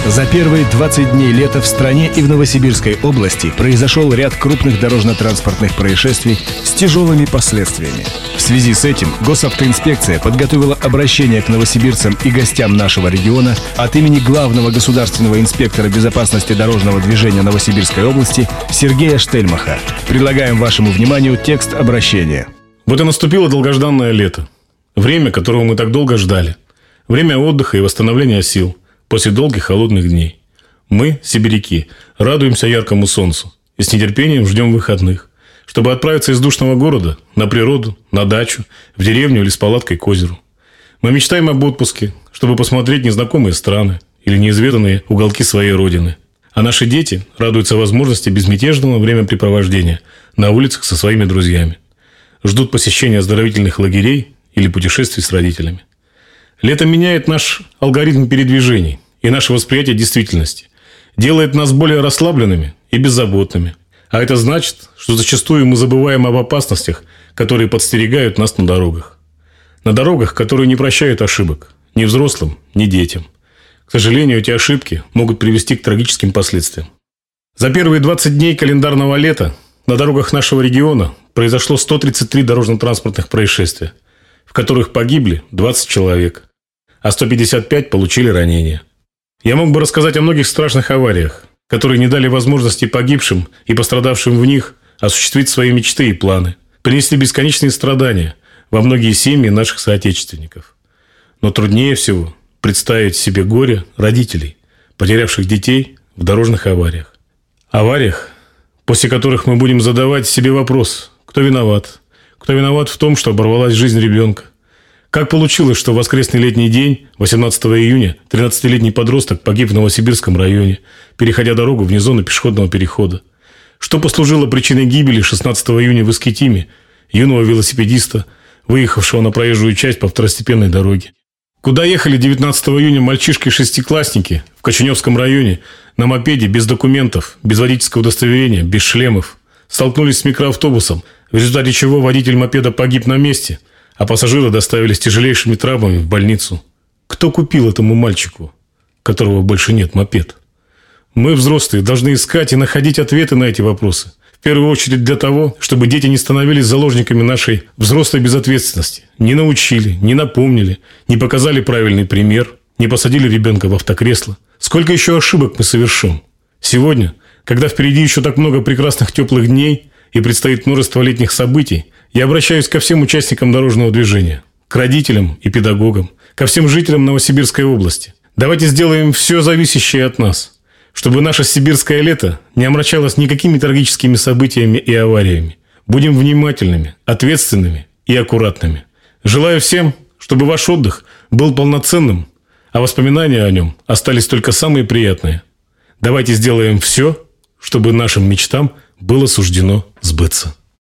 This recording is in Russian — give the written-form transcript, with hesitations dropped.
За первые 20 дней лета в стране и в Новосибирской области произошел ряд крупных дорожно-транспортных происшествий с тяжелыми последствиями. В связи с этим госавтоинспекция подготовила обращение к новосибирцам и гостям нашего региона от имени главного государственного инспектора безопасности дорожного движения Новосибирской области Сергея Штельмаха. Предлагаем вашему вниманию текст обращения. Вот и наступило долгожданное лето. Время, которого мы так долго ждали. Время отдыха и восстановления сил после долгих холодных дней. Мы, сибиряки, радуемся яркому солнцу и с нетерпением ждем выходных, чтобы отправиться из душного города на природу, на дачу, в деревню или с палаткой к озеру. Мы мечтаем об отпуске, чтобы посмотреть незнакомые страны или неизведанные уголки своей родины. А наши дети радуются возможности безмятежного времяпрепровождения на улицах со своими друзьями. Ждут посещения оздоровительных лагерей или путешествий с родителями. Лето меняет наш алгоритм передвижений и наше восприятие действительности. Делает нас более расслабленными и беззаботными. А это значит, что зачастую мы забываем об опасностях, которые подстерегают нас на дорогах. На дорогах, которые не прощают ошибок ни взрослым, ни детям. К сожалению, эти ошибки могут привести к трагическим последствиям. За первые 20 дней календарного лета на дорогах нашего региона произошло 133 дорожно-транспортных происшествия, в которых погибли 20 человек, а 155 получили ранения. Я мог бы рассказать о многих страшных авариях, которые не дали возможности погибшим и пострадавшим в них осуществить свои мечты и планы, принесли бесконечные страдания во многие семьи наших соотечественников. Но труднее всего представить себе горе родителей, потерявших детей в дорожных авариях. Авариях, после которых мы будем задавать себе вопрос: кто виноват? Кто виноват в том, что оборвалась жизнь ребенка? Как получилось, что в воскресный летний день, 18 июня, 13-летний подросток погиб в Новосибирском районе, переходя дорогу вне зоны пешеходного перехода? Что послужило причиной гибели 16 июня в Искитиме юного велосипедиста, выехавшего на проезжую часть по второстепенной дороге? Куда ехали 19 июня мальчишки-шестиклассники в Коченевском районе на мопеде без документов, без водительского удостоверения, без шлемов? Столкнулись с микроавтобусом, в результате чего водитель мопеда погиб на месте, а пассажиры доставили с тяжелейшими травмами в больницу. Кто купил этому мальчику, которого больше нет, мопед? Мы, взрослые, должны искать и находить ответы на эти вопросы. В первую очередь для того, чтобы дети не становились заложниками нашей взрослой безответственности. Не научили, не напомнили, не показали правильный пример, не посадили ребенка в автокресло. Сколько еще ошибок мы совершим? Сегодня, когда впереди еще так много прекрасных теплых дней и предстоит множество летних событий, я обращаюсь ко всем участникам дорожного движения, к родителям и педагогам, ко всем жителям Новосибирской области. Давайте сделаем все зависящее от нас, чтобы наше сибирское лето не омрачалось никакими трагическими событиями и авариями. Будем внимательными, ответственными и аккуратными. Желаю всем, чтобы ваш отдых был полноценным, а воспоминания о нем остались только самые приятные. Давайте сделаем все, чтобы нашим мечтам было суждено сбыться.